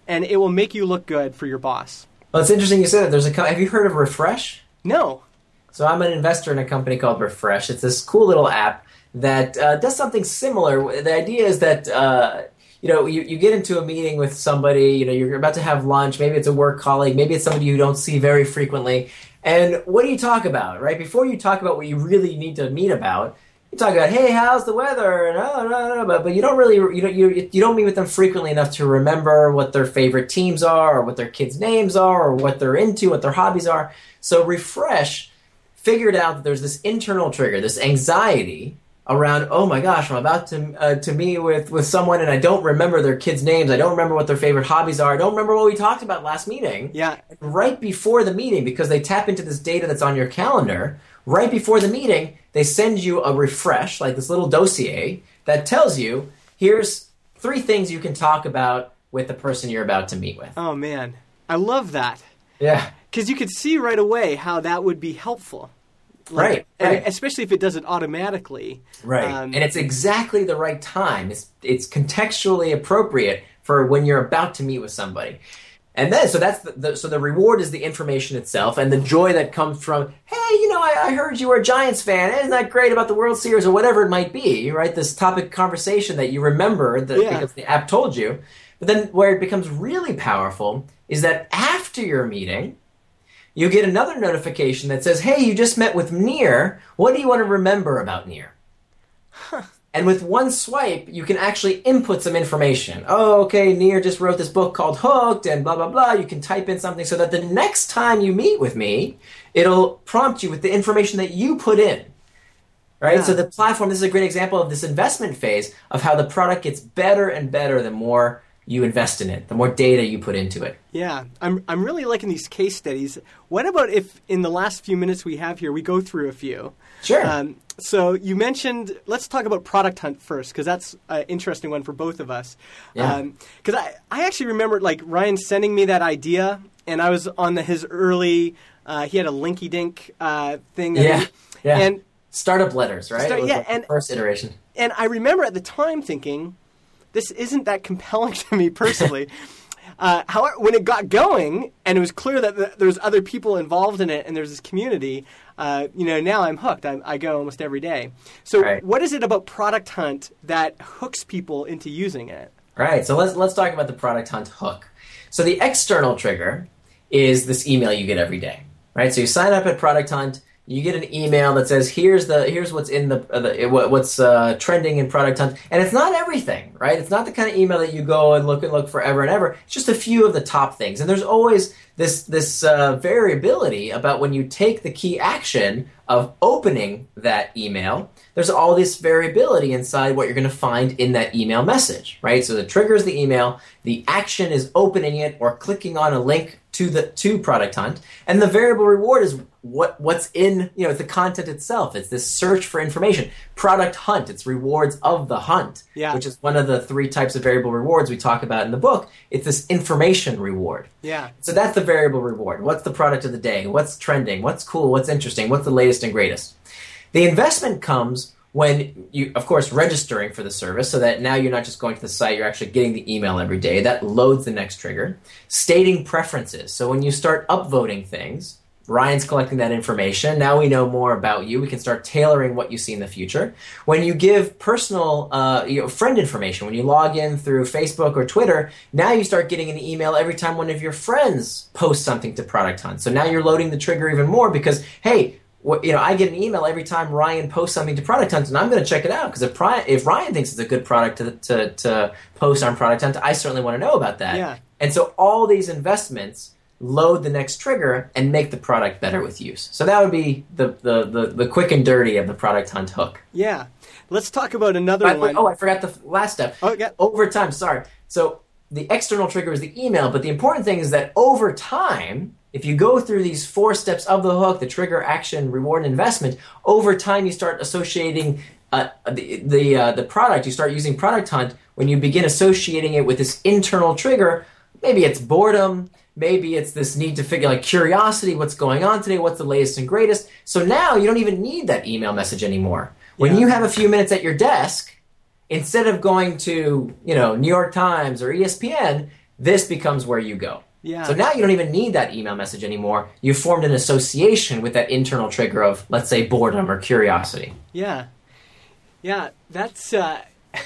and it will make you look good for your boss. Well, it's interesting you said that. There's a co- have you heard of Refresh? No. So I'm an investor in a company called Refresh. It's this cool little app that uh, does something similar. The idea is that uh, you know you, you get into a meeting with somebody. You know, you're about to have lunch. Maybe it's a work colleague. Maybe it's somebody you don't see very frequently. And what do you talk about, right? Before you talk about what you really need to meet about, you talk about, hey, how's the weather? And oh, no, no, but but you don't really you don't you you don't meet with them frequently enough to remember what their favorite teams are, or what their kids' names are, or what they're into, what their hobbies are. So Refresh figured out that there's this internal trigger, this anxiety around, oh my gosh, I'm about to uh, to meet with, with someone and I don't remember their kids' names, I don't remember what their favorite hobbies are, I don't remember what we talked about last meeting. Yeah. Right before the meeting, because they tap into this data that's on your calendar, right before the meeting, they send you a refresh, like this little dossier, that tells you, here's three things you can talk about with the person you're about to meet with. Oh, man. I love that. Yeah. Because you could see right away how that would be helpful. Like, right, right. Especially if it does it automatically. Right. Um, and it's exactly the right time. It's, it's contextually appropriate for when you're about to meet with somebody. And then, so that's the, the so the reward is the information itself and the joy that comes from, hey, you know, I, I heard you were a Giants fan. Isn't that great about the World Series or whatever it might be, right? This topic conversation that you remember that, yeah. because the app told you. But then where it becomes really powerful is that after your meeting, you get another notification that says, hey, you just met with Nir. What do you want to remember about Nir? Huh. And with one swipe, you can actually input some information. Oh, okay, Nir just wrote this book called Hooked and blah, blah, blah. You can type in something so that the next time you meet with me, it'll prompt you with the information that you put in. Right? Yeah. So the platform, this is a great example of this investment phase of how the product gets better and better the more you invest in it, the more data you put into it. Yeah, I'm I'm really liking these case studies. What about if in the last few minutes we have here, we go through a few? Sure. Um, so you mentioned, let's talk about Product Hunt first, because that's an interesting one for both of us. Yeah. Because um, I, I actually remember like Ryan sending me that idea, and I was on the, his early, uh, he had a Linky Dink uh, thing. Yeah, he, yeah. And startup letters, right? Start, it was yeah, like and, the first iteration. And I remember at the time thinking, this isn't that compelling to me personally. uh, however, when it got going and it was clear that the, there's other people involved in it and there's this community, uh, you know, now I'm hooked. I'm, I go almost every day. So right. What is it about Product Hunt that hooks people into using it? Right. So let's let's talk about the Product Hunt hook. So the external trigger is this email you get every day, right? So you sign up at Product Hunt. You get an email that says, "Here's the here's what's in the, uh, the what's uh, trending in Product Hunt," and it's not everything, right? It's not the kind of email that you go and look and look forever and ever. It's just a few of the top things, and there's always this this uh, variability about when you take the key action of opening that email. There's all this variability inside what you're going to find in that email message, right? So the trigger is the email, the action is opening it or clicking on a link to the to Product Hunt, and the variable reward is what what's in, you know, the content itself. It's this search for information. Product Hunt, it's rewards of the hunt, yeah. which is one of the three types of variable rewards we talk about in the book. It's this information reward. Yeah. So that's the variable reward. What's the product of the day? What's trending? What's cool? What's interesting? What's the latest and greatest? The investment comes when you, of course, registering for the service so that now you're not just going to the site, you're actually getting the email every day. That loads the next trigger. Stating preferences. So when you start upvoting things, Ryan's collecting that information. Now we know more about you. We can start tailoring what you see in the future. When you give personal uh, you know, friend information, when you log in through Facebook or Twitter, now you start getting an email every time one of your friends posts something to Product Hunt. So now you're loading the trigger even more because, hey, What, you know, I get an email every time Ryan posts something to Product Hunt, and I'm going to check it out because if, if Ryan thinks it's a good product to, to, to post on Product Hunt, I certainly want to know about that. Yeah. And so all these investments load the next trigger and make the product better with use. So that would be the, the, the, the quick and dirty of the Product Hunt hook. Yeah. Let's talk about another I, one. Oh, I forgot the last step. Oh, yeah. Over time, sorry. So the external trigger is the email, but the important thing is that over time, if you go through these four steps of the hook, the trigger, action, reward, and investment, over time you start associating uh, the the, uh, the product. You start using Product Hunt when you begin associating it with this internal trigger. Maybe it's boredom. Maybe it's this need to figure, like curiosity, what's going on today, what's the latest and greatest. So now you don't even need that email message anymore. When yeah. you have a few minutes at your desk, instead of going to, you know, New York Times or E S P N, this becomes where you go. Yeah. So now you don't even need that email message anymore. You've formed an association with that internal trigger of, let's say, boredom or curiosity. Yeah. Yeah, that's... Uh,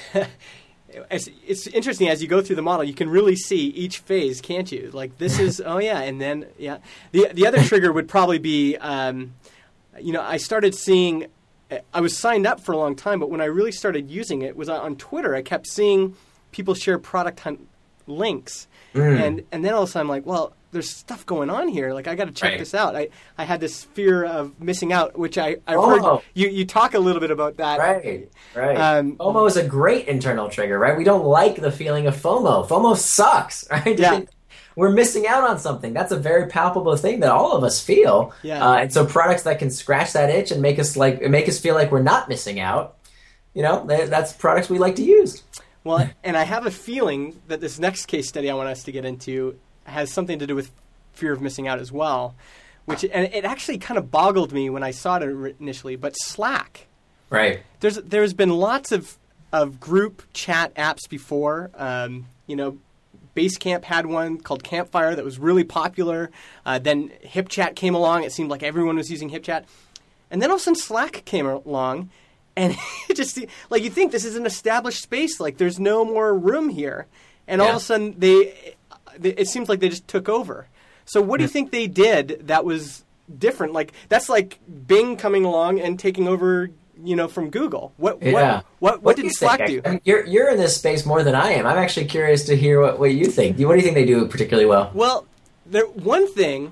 it's, it's interesting as you go through the model, you can really see each phase, can't you? Like, this is, oh, yeah, and then, yeah. The, the other trigger would probably be, um, you know, I started seeing... I was signed up for a long time, but when I really started using it was on Twitter. I kept seeing people share product hunt links. Mm. And and then all of a sudden I'm like, well, there's stuff going on here. Like, I got to check right. this out. I, I had this fear of missing out, which I, I've oh. heard you, you talk a little bit about that. Right, right. Um, FOMO is a great internal trigger, right? We don't like the feeling of FOMO. FOMO sucks, right? Yeah. We're missing out on something. That's a very palpable thing that all of us feel. Yeah. Uh, and so products that can scratch that itch and make us like make us feel like we're not missing out, you know, that's products we like to use. Well, and I have a feeling that this next case study I want us to get into has something to do with fear of missing out as well, which and it actually kind of boggled me when I saw it initially, but Slack. Right. There's there's been lots of, of group chat apps before, um, you know, Basecamp had one called Campfire that was really popular. Uh, then HipChat came along. It seemed like everyone was using HipChat. And then all of a sudden Slack came along. And it just, like, you think this is an established space. Like, there's no more room here. And yeah. all of a sudden they, they, it seems like they just took over. So what do you think they did that was different? Like, that's like Bing coming along and taking over, you know, from Google. What yeah. what what, what, what did Slack think? do? I mean, you're you're in this space more than I am. I'm actually curious to hear what, what you think. What do you think they do particularly well? Well, there, one thing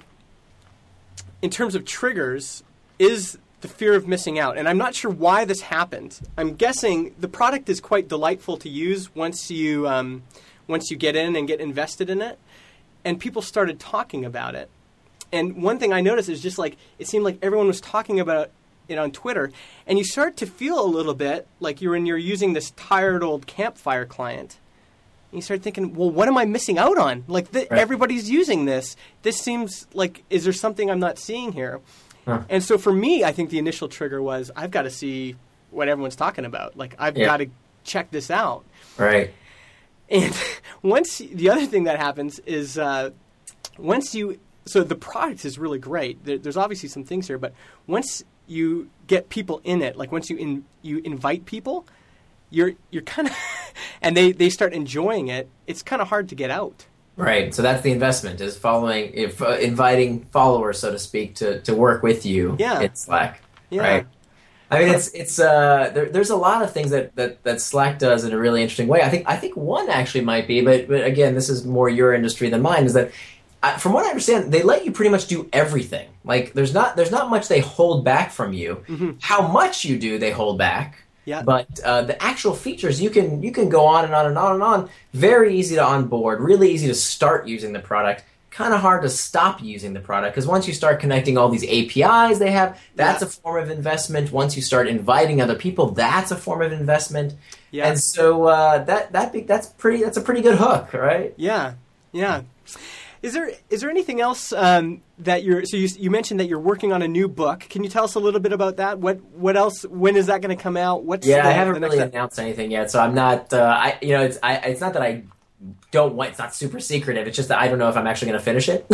in terms of triggers is the fear of missing out, and I'm not sure why this happened. I'm guessing the product is quite delightful to use once you um, once you get in and get invested in it, and people started talking about it. And one thing I noticed is just like it seemed like everyone was talking about it on Twitter, and you start to feel a little bit like you're when you're using this tired old Campfire client. And you start thinking, well, what am I missing out on? Like th- right. everybody's using this. This seems like, is there something I'm not seeing here? Huh. And so for me, I think the initial trigger was I've got to see what everyone's talking about. Like I've yeah. got to check this out. Right. And once the other thing that happens is uh, once you so the product is really great. There, there's obviously some things here, but once you get people in it, like once you in, you invite people, you're you're kind of and they, they start enjoying it. It's kind of hard to get out. Right. So that's the investment is following, if uh, inviting followers, so to speak, to, to work with you yeah. in Slack. Yeah. Right. I mean, it's it's uh, there, there's a lot of things that, that, that Slack does in a really interesting way. I think I think one actually might be, but but again, this is more your industry than mine. Is that I, from what I understand, they let you pretty much do everything. Like there's not there's not much they hold back from you. Mm-hmm. How much you do, they hold back. Yeah. But uh, the actual features, you can you can go on and on and on and on. Very easy to onboard. Really easy to start using the product. Kind of hard to stop using the product because once you start connecting all these A P Is they have, that's yeah. a form of investment. Once you start inviting other people, that's a form of investment. Yeah. And so uh, that that be, that's pretty that's a pretty good hook, right? Yeah. Yeah. Is there is there anything else um, that you're so you, you mentioned that you're working on a new book? Can you tell us a little bit about that? What what else? When is that going to come out? What's yeah, the, I haven't the really next announced anything yet, so I'm not. Uh, I you know it's I, it's not that I don't want. It's not super secretive. It's just that I don't know if I'm actually going to finish it.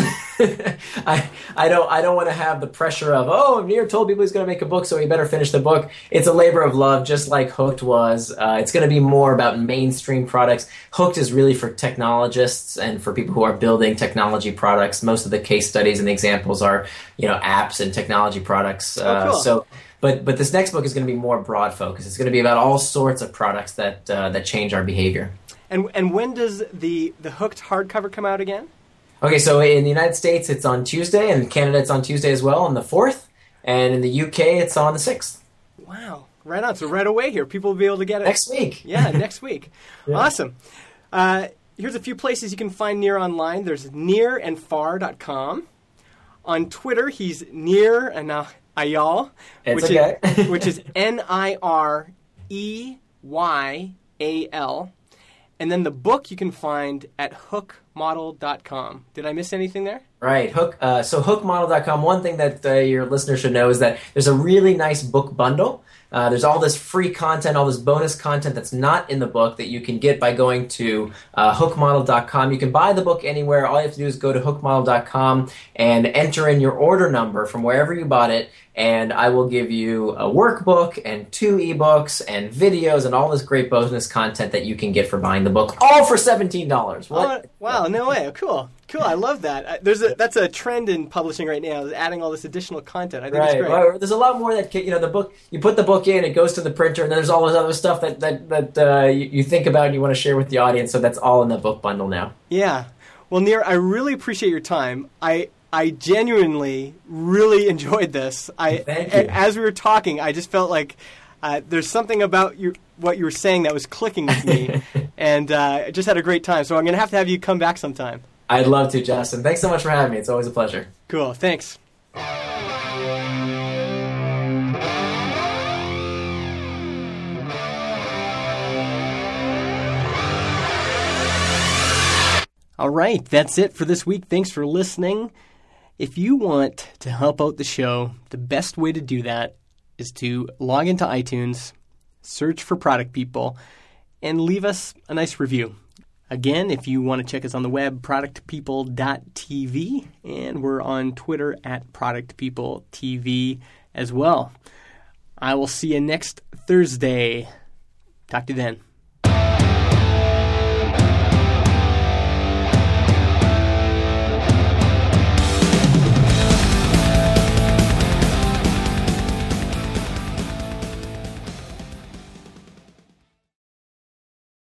I I don't I don't want to have the pressure of oh Nir told people he's going to make a book, so he better finish the book. It's a labor of love, just like Hooked was. Uh, it's going to be more about mainstream products. Hooked is really for technologists and for people who are building technology products. Most of the case studies and the examples are you know apps and technology products. Oh, cool. uh, so. But but this next book is going to be more broad focused. It's going to be about all sorts of products that uh, that change our behavior. And and when does the, the Hooked hardcover come out again? Okay, so in the United States it's on Tuesday, and in Canada it's on Tuesday as well on the fourth, and in the U K it's on the sixth. Wow, right on. So right away here, people will be able to get it. Next week. Yeah, next week. Yeah. Awesome. Uh, here's a few places you can find Nir online. There's nir and far dot com. On Twitter, he's Nir and uh, Ayal, It's which, okay. is, which is N I R E Y A L. And then the book you can find at hook model dot com. Did I miss anything there? Right. Hook. Uh, so hook model dot com, one thing that uh, your listeners should know is that there's a really nice book bundle. Uh, there's all this free content, all this bonus content that's not in the book that you can get by going to uh, hook model dot com. You can buy the book anywhere. All you have to do is go to hook model dot com and enter in your order number from wherever you bought it, and I will give you a workbook and two ebooks and videos and all this great bonus content that you can get for buying the book, all for seventeen dollars. What? Oh, wow, no way. Cool. Cool. I love that. There's a That's a trend in publishing right now, is adding all this additional content. I think right. it's great. Well, there's a lot more that, you know, the book, you put the book in, it goes to the printer, and then there's all this other stuff that, that, that uh, you, you think about and you want to share with the audience, so that's all in the book bundle now. Yeah. Well, Nir, I really appreciate your time. I I genuinely really enjoyed this. I, Thank you. As we were talking, I just felt like uh, there's something about your, what you were saying that was clicking with me, and uh, I just had a great time. So I'm going to have to have you come back sometime. I'd love to, Justin. Thanks so much for having me. It's always a pleasure. Cool. Thanks. All right, that's it for this week. Thanks for listening. If you want to help out the show, the best way to do that is to log into iTunes, search for Product People, and leave us a nice review. Again, if you want to check us on the web, product people dot t v, and we're on Twitter at product people t v as well. I will see you next Thursday. Talk to you then.